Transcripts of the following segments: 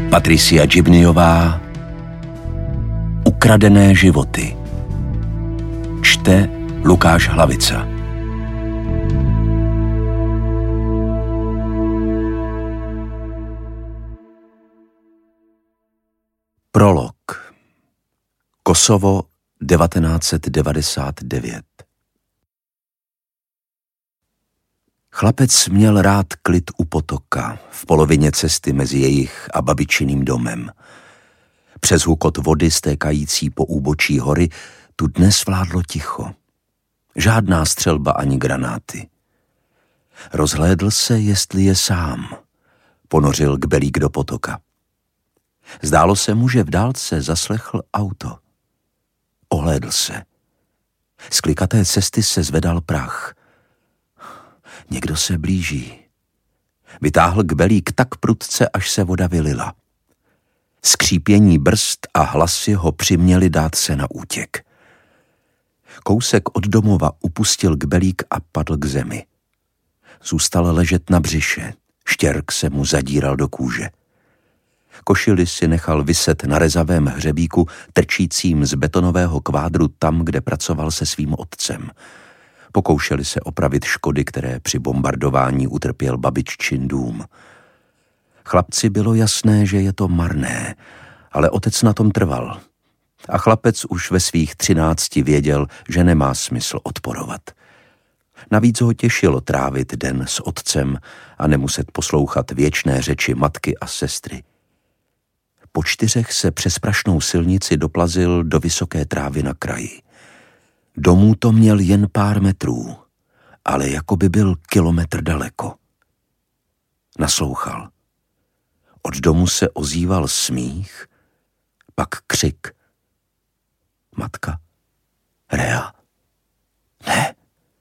Patricia Džibnyová. Ukradené životy. Čte Lukáš Hlavica. Prolog. Kosovo 1999. Chlapec měl rád klid u potoka, v polovině cesty mezi jejich a babičiným domem. Přes hukot vody stékající po úbočí hory tu dnes vládlo ticho. Žádná střelba ani granáty. Rozhlédl se, jestli je sám. Ponořil kbelík do potoka. Zdálo se mu, že v dálce zaslechl auto. Ohlédl se. Z klikaté cesty se zvedal prach. Někdo se blíží. Vytáhl kbelík tak prudce, až se voda vylila. Skřípění brzd a hlasy ho přiměli dát se na útěk. Kousek od domova upustil kbelík a padl k zemi. Zůstal ležet na břiše, štěrk se mu zadíral do kůže. Košili si nechal viset na rezavém hřebíku, trčícím z betonového kvádru tam, kde pracoval se svým otcem. Pokoušeli se opravit škody, které při bombardování utrpěl babiččin dům. Chlapci bylo jasné, že je to marné, ale otec na tom trval. A chlapec už ve svých 13 věděl, že nemá smysl odporovat. Navíc ho těšilo trávit den s otcem a nemuset poslouchat věčné řeči matky a sestry. Po 4 se přes prašnou silnici doplazil do vysoké trávy na kraji. Domů to měl jen pár metrů, ale jako by byl kilometr daleko. Naslouchal. Od domu se ozýval smích, pak křik. Matka? Rea? Ne.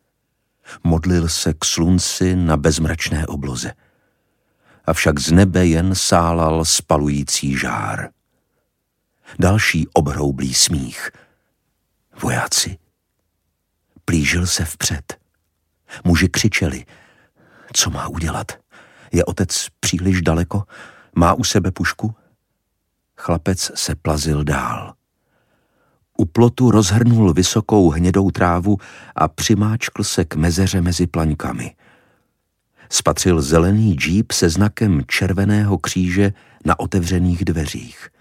Modlil se k slunci na bezmračné obloze. Avšak z nebe jen sálal spalující žár. Další obhroublý smích. Vojáci. Plížil se vpřed. Muži křičeli. Co má udělat? Je otec příliš daleko? Má u sebe pušku? Chlapec se plazil dál. U plotu rozhrnul vysokou hnědou trávu a přimáčkl se k mezeře mezi plaňkami. Spatřil zelený džíp se znakem červeného kříže na otevřených dveřích.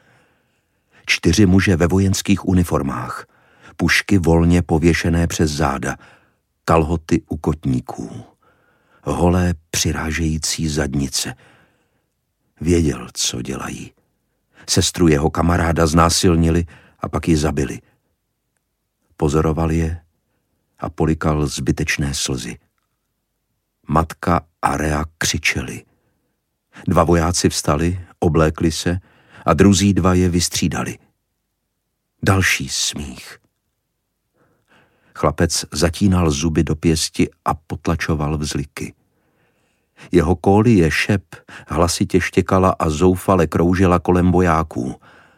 4 muže ve vojenských uniformách, pušky volně pověšené přes záda, kalhoty u kotníků, holé přirážející zadnice. Věděl, co dělají. Sestru jeho kamaráda znásilnili a pak ji zabili. Pozoroval je a polikal zbytečné slzy. Matka a Rea křičeli. 2 vojáci vstali, oblékli se a druzí 2 je vystřídali. Další smích. Chlapec zatínal zuby do pěsti a potlačoval vzliky. Jeho kólie šep hlasitě štěkala a zoufale kroužila kolem vojáků.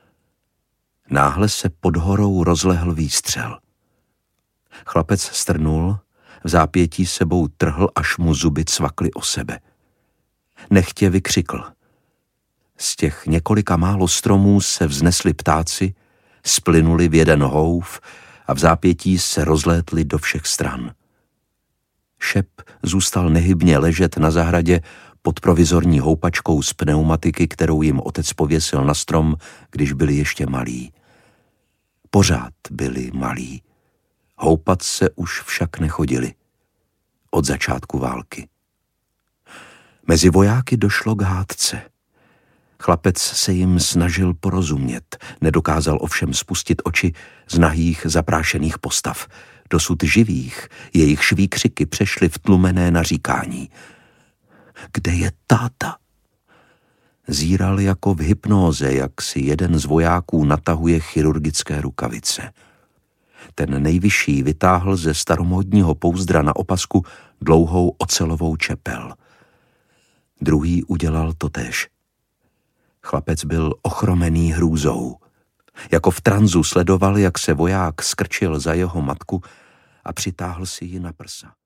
Náhle se pod horou rozlehl výstřel. Chlapec strnul, v zápětí sebou trhl, až mu zuby cvakly o sebe. Nechtě vykřikl. Z těch několika málo stromů se vznesli ptáci, splynuli v jeden houf a v zápětí se rozlétli do všech stran. Šep zůstal nehybně ležet na zahradě pod provizorní houpačkou z pneumatiky, kterou jim otec pověsil na strom, když byli ještě malí. Pořád byli malí. Houpat se už však nechodili. Od začátku války. Mezi vojáky došlo k hádce. Chlapec se jim snažil porozumět, nedokázal ovšem spustit oči z nahých zaprášených postav. Dosud živých, jejichž výkřiky přešly v tlumené naříkání. Kde je táta? Zíral jako v hypnóze, jak si jeden z vojáků natahuje chirurgické rukavice. Ten nejvyšší vytáhl ze staromódního pouzdra na opasku dlouhou ocelovou čepel. Druhý udělal totéž. Chlapec byl ochromený hrůzou. Jako v tranzu sledoval, jak se voják skrčil za jeho matku a přitáhl si ji na prsa.